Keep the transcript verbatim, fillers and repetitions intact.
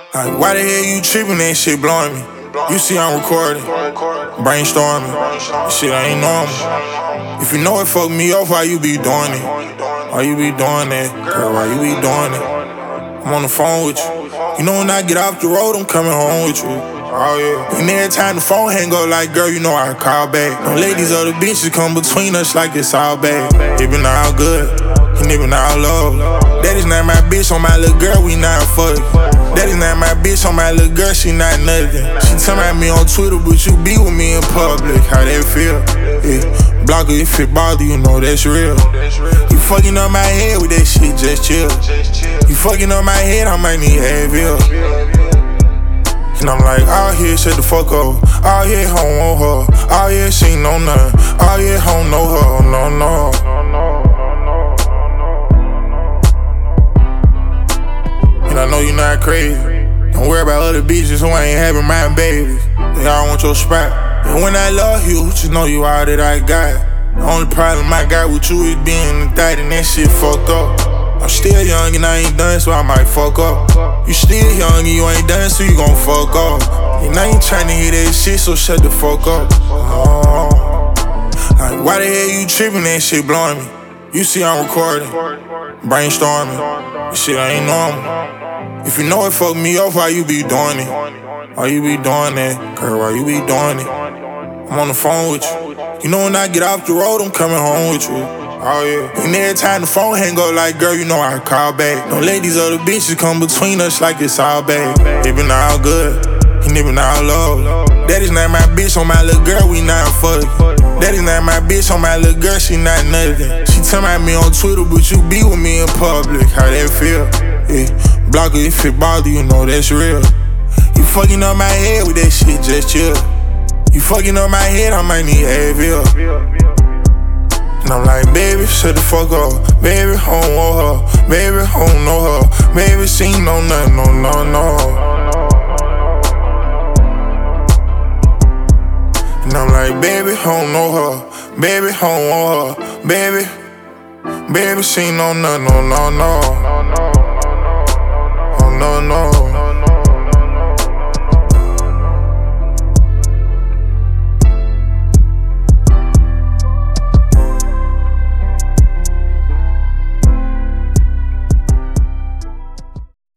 Like, why the hell you tripping? That shit blowing me. You see I'm recording, brainstorming. This shit ain't normal. If you know it fuck me up, why you be doing it? Why you be doing that? Girl, why you be doing it? I'm on the phone with you. You know when I get off the road, I'm coming home with you. Oh yeah. And every time the phone hang up, like girl, you know I call back. Them ladies or the bitches come between us like it's all bad. It been all good, and it been all love. That is not my bitch on my little girl, we not fucking. That is not my bitch on my little girl, she not nothing. She tell me on Twitter, but you be with me in public. How that feel? Yeah. Block her if it bother you, know that's real. You fucking up my head with that shit, just chill. You fucking up my head, I might need Advil. And I'm like, all here, shut the fuck up. All here, home on her. All here, she ain't know nothing. All here, home know her. No, no. And I know you not crazy. Don't worry about other bitches who ain't having my babies. They all want your spot. And when I love you, just know you all that I got. The only problem I got with you is being the thought, and that shit fucked up. I'm still young and I ain't done, so I might fuck up. You still young and you ain't done, so you gon' fuck up. And I ain't tryna hear that shit, so shut the fuck up. Oh. Like, why the hell you tripping? That shit blowing me. You see I'm recording, brainstorming. This shit ain't normal. If you know it fuck me up, why you be doing it? Why you be doing that? Girl, why you be doing it? I'm on the phone with you. You know when I get off the road, I'm coming home with you. Oh yeah. And every time the phone hang up, like girl, you know I call back. Them ladies or the bitches come between us like it's all bad. It been all good, and it been all love. That is not my bitch on my little girl, we not fucking. That is not my bitch on my little girl, she not nothing. She tell me on Twitter, but you be with me in public. How that feel? Yeah. Block her if it bother you, know that's real. You fucking up my head with that shit, just chill. You fucking up my head, I might need Advil. And I'm like, baby, shut the fuck up. Baby, home with her. Baby, home know her. Baby, she ain't know nothing, no, no, no. And I'm like, baby, home know her. Baby, home with her. Baby, baby, she ain't know nothing, no, no, no. Oh, no, no.